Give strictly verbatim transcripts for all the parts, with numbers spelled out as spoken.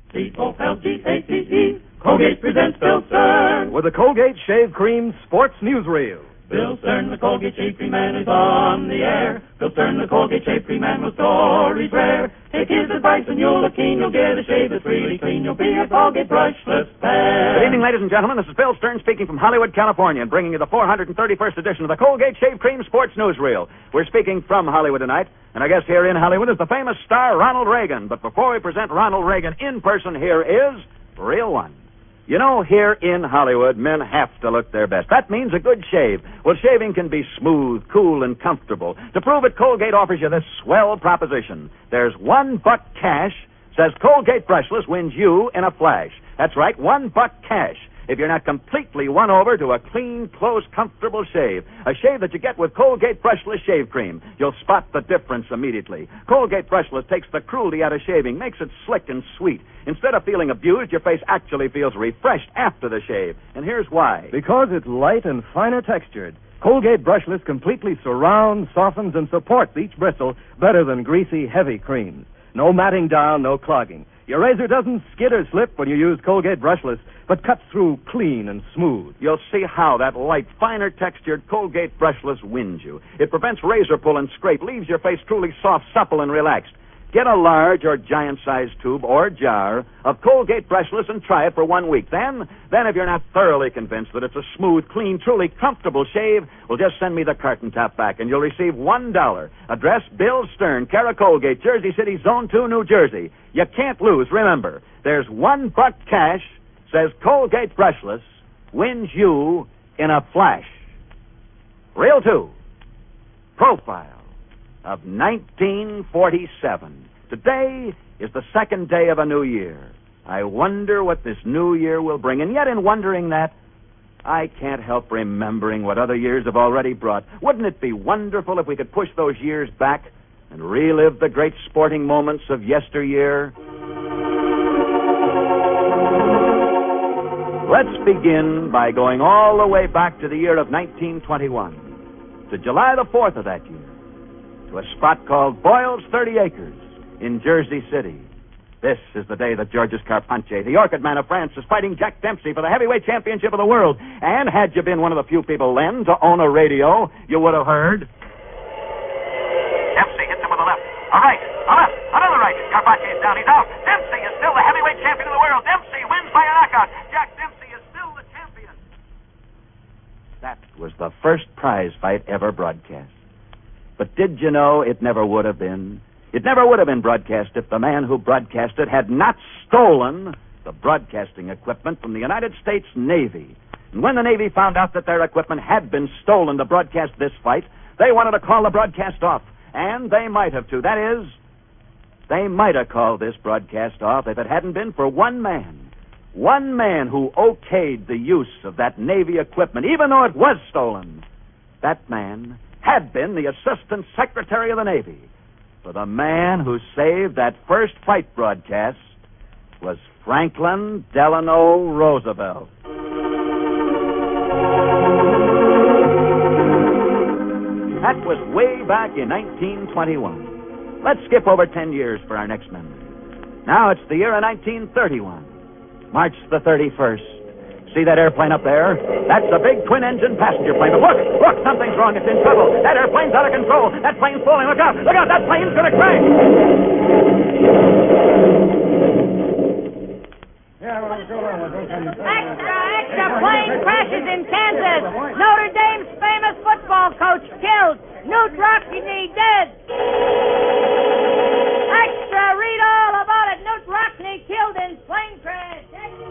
C O L G A T E. Colgate presents Bill Stern with the Colgate Shave Cream Sports Newsreel. Bill Stern, the Colgate Shave Cream Man, is on the air. Bill Stern, the Colgate Shave Cream Man, with stories rare. Take his advice and you'll look keen. You'll get a shave that's really clean. You'll be a Colgate brushless fan. Good evening, ladies and gentlemen. This is Bill Stern speaking from Hollywood, California, and bringing you the four hundred thirty-first edition of the Colgate Shave Cream Sports Newsreel. We're speaking from Hollywood tonight, and I guess here in Hollywood is the famous star Ronald Reagan. But before we present Ronald Reagan in person, here is Real One. You know, here in Hollywood, men have to look their best. That means a good shave. Well, shaving can be smooth, cool, and comfortable. To prove it, Colgate offers you this swell proposition. There's one buck cash, says Colgate Brushless wins you in a flash. That's right, one buck cash. If you're not completely won over to a clean, close, comfortable shave. A shave that you get with Colgate Brushless Shave Cream. You'll spot the difference immediately. Colgate Brushless takes the cruelty out of shaving, makes it slick and sweet. Instead of feeling abused, your face actually feels refreshed after the shave. And here's why. Because it's light and finer textured. Colgate Brushless completely surrounds, softens, and supports each bristle better than greasy, heavy creams. No matting down, no clogging. Your razor doesn't skid or slip when you use Colgate Brushless, but cuts through clean and smooth. You'll see how that light, finer textured Colgate Brushless wins you. It prevents razor pull and scrape, leaves your face truly soft, supple, and relaxed. Get a large or giant-sized tube or jar of Colgate Brushless and try it for one week. Then, then if you're not thoroughly convinced that it's a smooth, clean, truly comfortable shave, well, just send me the carton top back, and you'll receive one dollar. Address Bill Stern, care of Colgate, Jersey City, Zone two, New Jersey. You can't lose. Remember, there's one buck cash, says Colgate Brushless, wins you in a flash. Reel two, Profile of nineteen forty-seven. Today is the second day of a new year. I wonder what this new year will bring. And yet in wondering that, I can't help remembering what other years have already brought. Wouldn't it be wonderful if we could push those years back and relive the great sporting moments of yesteryear? Let's begin by going all the way back to the year of nineteen twenty-one, to July the fourth of that year, to a spot called Boyle's thirty acres in Jersey City. This is the day that Georges Carpentier, the Orchid Man of France, is fighting Jack Dempsey for the heavyweight championship of the world. And had you been one of the few people then to own a radio, you would have heard. Dempsey hits him with a left. A right. A left. Another right. Carpentier's down. He's out. Dempsey is still the heavyweight champion of the world. Dempsey wins by a knockout. Jack Dempsey is still the champion. That was the first prize fight ever broadcast. But did you know it never would have been? It never would have been broadcast if the man who broadcast it had not stolen the broadcasting equipment from the United States Navy. And when the Navy found out that their equipment had been stolen to broadcast this fight, they wanted to call the broadcast off. And they might have, too. That is, they might have called this broadcast off if it hadn't been for one man. One man who okayed the use of that Navy equipment, even though it was stolen. That man had been the Assistant Secretary of the Navy. For the man who saved that first fight broadcast was Franklin Delano Roosevelt. That was way back in nineteen twenty-one. Let's skip over ten years for our next memory. Now it's the year of nineteen thirty-one, March the thirty-first. See that airplane up there? That's a big twin-engine passenger plane. But look, look, something's wrong. It's in trouble. That airplane's out of control. That plane's falling. Look out, look out, that plane's going to crash. Extra, extra, plane crashes in Kansas. Notre Dame's famous football coach killed. Newt Rockne dead. Extra, read all about it. Newt Rockne killed in plane crash.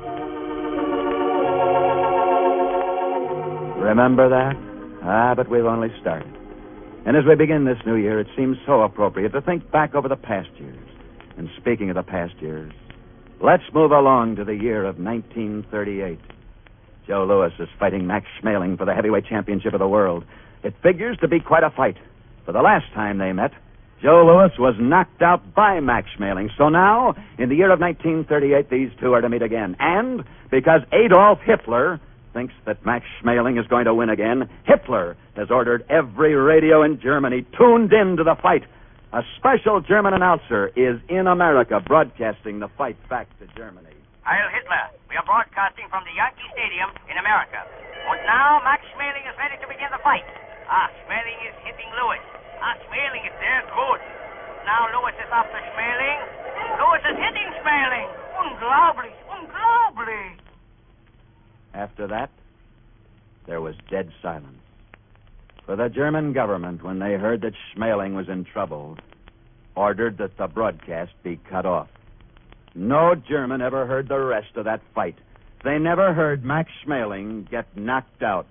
Remember that? Ah, but we've only started. And as we begin this new year, it seems so appropriate to think back over the past years. And speaking of the past years, let's move along to the year of nineteen thirty-eight. Joe Louis is fighting Max Schmeling for the heavyweight championship of the world. It figures to be quite a fight. For the last time they met, Joe Louis was knocked out by Max Schmeling. So now, in the year of nineteen thirty-eight, these two are to meet again. And because Adolf Hitler thinks that Max Schmeling is going to win again, Hitler has ordered every radio in Germany tuned in to the fight A special German announcer is in America broadcasting the fight back to Germany. Heil Hitler. We are broadcasting from the Yankee Stadium in America. And now Max Schmeling is ready to begin the fight. Ah, Schmeling is hitting Lewis. Ah, Schmeling is there. Good. Now Lewis is after Schmeling. Lewis is hitting Schmeling. Unglaublich. Unglaublich. After that, there was dead silence. For the German government, when they heard that Schmeling was in trouble, ordered that the broadcast be cut off. No German ever heard the rest of that fight. They never heard Max Schmeling get knocked out.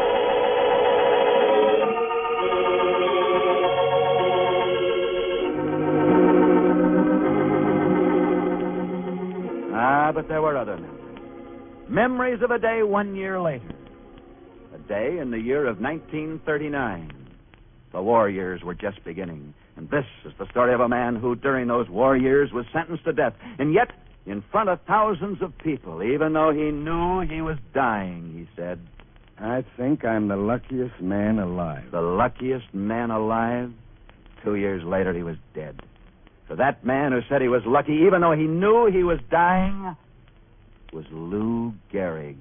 Ah, but there were other memories. Memories of a day one year later. A day in the year of nineteen thirty-nine. The war years were just beginning. And this is the story of a man who, during those war years, was sentenced to death. And yet, in front of thousands of people, even though he knew he was dying, he said, I think I'm the luckiest man alive. The luckiest man alive? Two years later, he was dead. So that man who said he was lucky, even though he knew he was dying, was Lou Gehrig.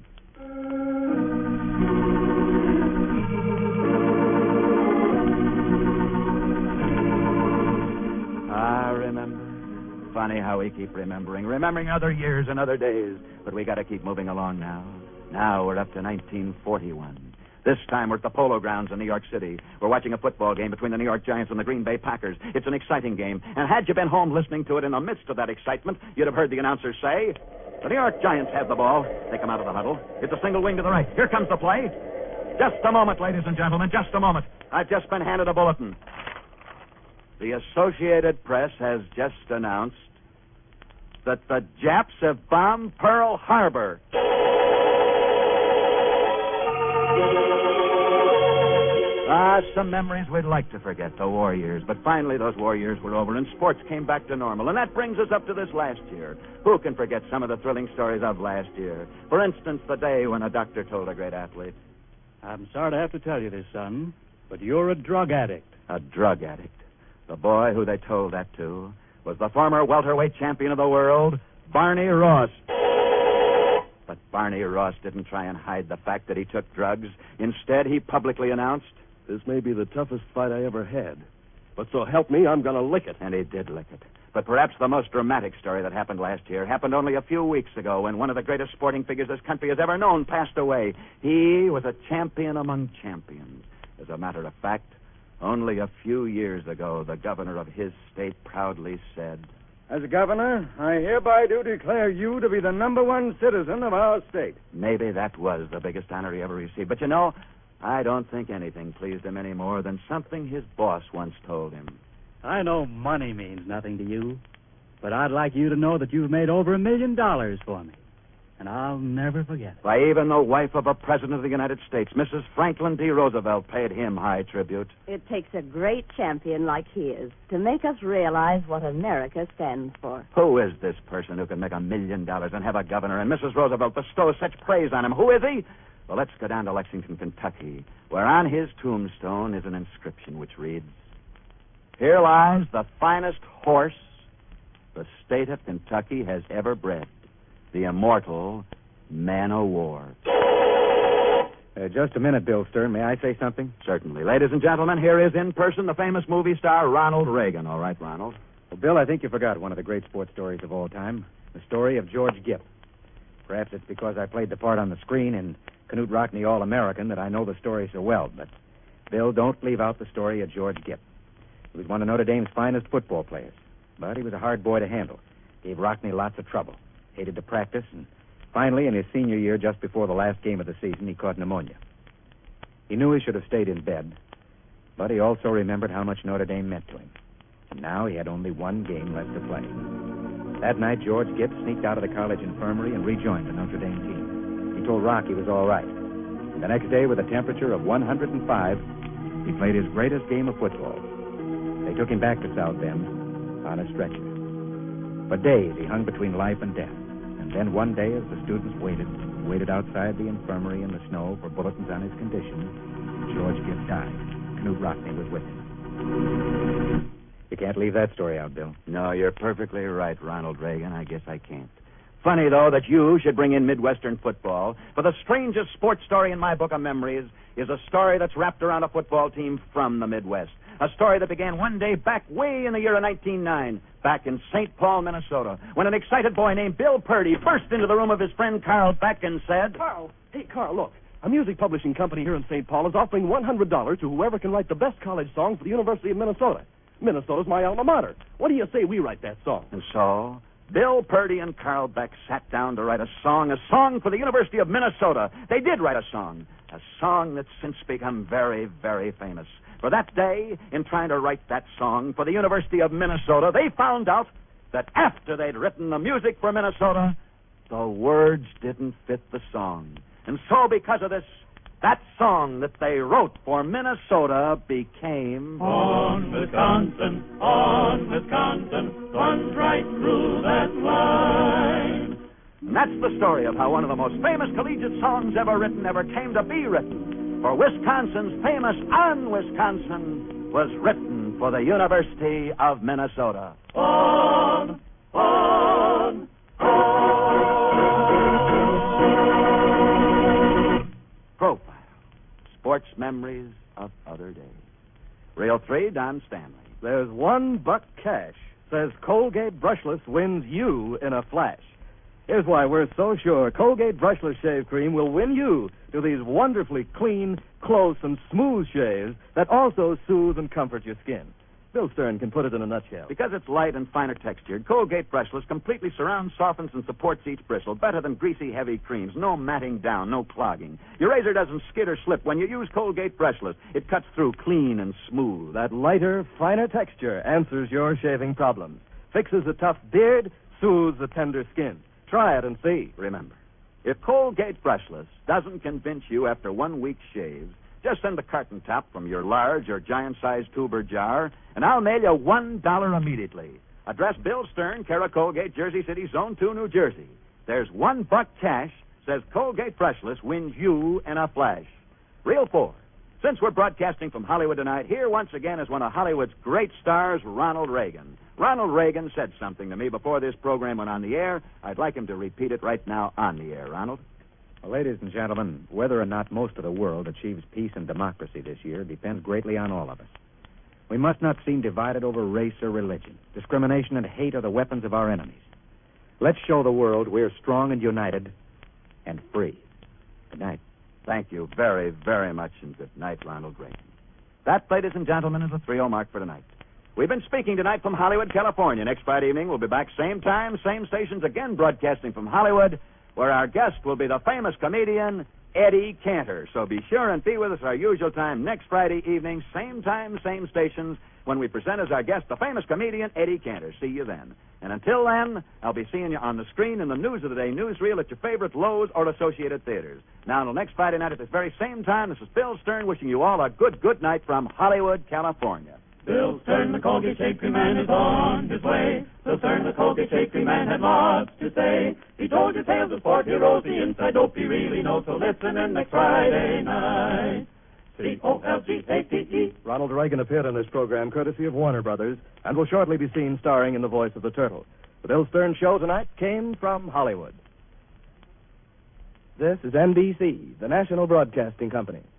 I remember. Funny how we keep remembering. Remembering other years and other days. But we got to keep moving along now. Now we're up to nineteen forty-one. This time we're at the Polo Grounds in New York City. We're watching a football game between the New York Giants and the Green Bay Packers. It's an exciting game. And had you been home listening to it in the midst of that excitement, you'd have heard the announcer say, the New York Giants have the ball. They come out of the huddle. It's a single wing to the right. Here comes the play. Just a moment, ladies and gentlemen. Just a moment. I've just been handed a bulletin. The Associated Press has just announced that the Japs have bombed Pearl Harbor. Ah, some memories we'd like to forget, the war years. But finally, those war years were over, and sports came back to normal. And that brings us up to this last year. Who can forget some of the thrilling stories of last year? For instance, the day when a doctor told a great athlete, I'm sorry to have to tell you this, son, but you're a drug addict. A drug addict. The boy who they told that to was the former welterweight champion of the world, Barney Ross. But Barney Ross didn't try and hide the fact that he took drugs. Instead, he publicly announced, this may be the toughest fight I ever had. But so help me, I'm going to lick it. And he did lick it. But perhaps the most dramatic story that happened last year happened only a few weeks ago when one of the greatest sporting figures this country has ever known passed away. He was a champion among champions. As a matter of fact, only a few years ago, the governor of his state proudly said, as a governor, I hereby do declare you to be the number one citizen of our state. Maybe that was the biggest honor he ever received. But you know, I don't think anything pleased him any more than something his boss once told him. I know money means nothing to you, but I'd like you to know that you've made over a million dollars for me. And I'll never forget it. Why, even the wife of a president of the United States, Missus Franklin D. Roosevelt, paid him high tribute. It takes a great champion like he is to make us realize what America stands for. Who is this person who can make a million dollars and have a governor and Missus Roosevelt bestow such praise on him? Who is he? Well, let's go down to Lexington, Kentucky, where on his tombstone is an inscription which reads, here lies the finest horse the state of Kentucky has ever bred. The immortal Man o' War. Uh, just a minute, Bill Stern. May I say something? Certainly. Ladies and gentlemen, here is in person the famous movie star Ronald Reagan. All right, Ronald? Well, Bill, I think you forgot one of the great sports stories of all time. The story of George Gipp. Perhaps it's because I played the part on the screen in Knute Rockne All-American that I know the story so well. But, Bill, don't leave out the story of George Gipp. He was one of Notre Dame's finest football players. But he was a hard boy to handle. Gave Rockne lots of trouble. Hated to practice, and finally, in his senior year, just before the last game of the season, he caught pneumonia. He knew he should have stayed in bed, but he also remembered how much Notre Dame meant to him. And now he had only one game left to play. That night, George Gipp sneaked out of the college infirmary and rejoined the Notre Dame team. He told Rock he was all right. And the next day, with a temperature of one hundred five, he played his greatest game of football. They took him back to South Bend on a stretcher. For days, he hung between life and death. And then one day, as the students waited, waited outside the infirmary in the snow for bulletins on his condition, George Gipp died. Knute Rockne was with him. It can't leave that story out, Bill. No, you're perfectly right, Ronald Reagan. I guess I can't. Funny, though, that you should bring in Midwestern football. For the strangest sports story in my book of memories is a story that's wrapped around a football team from the Midwest. A story that began one day back way in the year of nineteen oh nine, back in Saint Paul, Minnesota, when an excited boy named Bill Purdy burst into the room of his friend Carl Beck and said... Carl, hey, Carl, look. A music publishing company here in Saint Paul is offering one hundred dollars to whoever can write the best college song for the University of Minnesota. Minnesota's my alma mater. What do you say we write that song? And so, Bill Purdy and Carl Beck sat down to write a song, a song for the University of Minnesota. They did write a song, a song that's since become very, very famous. For that day, in trying to write that song for the University of Minnesota, they found out that after they'd written the music for Minnesota, the words didn't fit the song. And so, because of this, that song that they wrote for Minnesota became... On Wisconsin, on Wisconsin, plunge right through that line. And that's the story of how one of the most famous collegiate songs ever written ever came to be written. For Wisconsin's famous On Wisconsin was written for the University of Minnesota. On, on, on. Profile. Sports memories of other days. Reel three, Don Stanley. There's one buck cash. Says Colgate Brushless wins you in a flash. Here's why we're so sure Colgate Brushless Shave Cream will win you to these wonderfully clean, close, and smooth shaves that also soothe and comfort your skin. Bill Stern can put it in a nutshell. Because it's light and finer textured, Colgate Brushless completely surrounds, softens, and supports each bristle better than greasy, heavy creams. No matting down, no clogging. Your razor doesn't skid or slip when you use Colgate Brushless. It cuts through clean and smooth. That lighter, finer texture answers your shaving problems, fixes a tough beard, soothes a tender skin. Try it and see. Remember, if Colgate Brushless doesn't convince you after one week's shave, just send a carton top from your large or giant-sized tube or jar, and I'll mail you one dollar immediately. Address Bill Stern, care of Colgate, Jersey City, Zone two, New Jersey. There's one buck cash, says Colgate Brushless wins you in a flash. Reel four. Since we're broadcasting from Hollywood tonight, here once again is one of Hollywood's great stars, Ronald Reagan. Ronald Reagan said something to me before this program went on the air. I'd like him to repeat it right now on the air. Ronald? Well, ladies and gentlemen, whether or not most of the world achieves peace and democracy this year depends greatly on all of us. We must not seem divided over race or religion. Discrimination and hate are the weapons of our enemies. Let's show the world we're strong and united and free. Good night. Thank you very, very much, and good night, Ronald Reagan. That, ladies and gentlemen, is the three oh mark for tonight. We've been speaking tonight from Hollywood, California. Next Friday evening, we'll be back same time, same stations, again broadcasting from Hollywood, where our guest will be the famous comedian Eddie Cantor. So be sure and be with us our usual time next Friday evening, same time, same stations, when we present as our guest the famous comedian Eddie Cantor. See you then. And until then, I'll be seeing you on the screen in the News of the Day newsreel at your favorite Lowe's or Associated Theaters. Now, until next Friday night at this very same time, this is Bill Stern wishing you all a good, good night from Hollywood, California. Bill Stern, the Colgate Shave Cream Man, is on his way. Bill Stern, the Colgate Shave Cream Man, had lots to say. He told you tales of sport heroes, the inside dope he really knows. So listen in next Friday night. C O L G A T E. Ronald Reagan appeared on this program courtesy of Warner Brothers and will shortly be seen starring in the voice of the turtle. The Bill Stern Show tonight came from Hollywood. This is N B C, the national broadcasting company.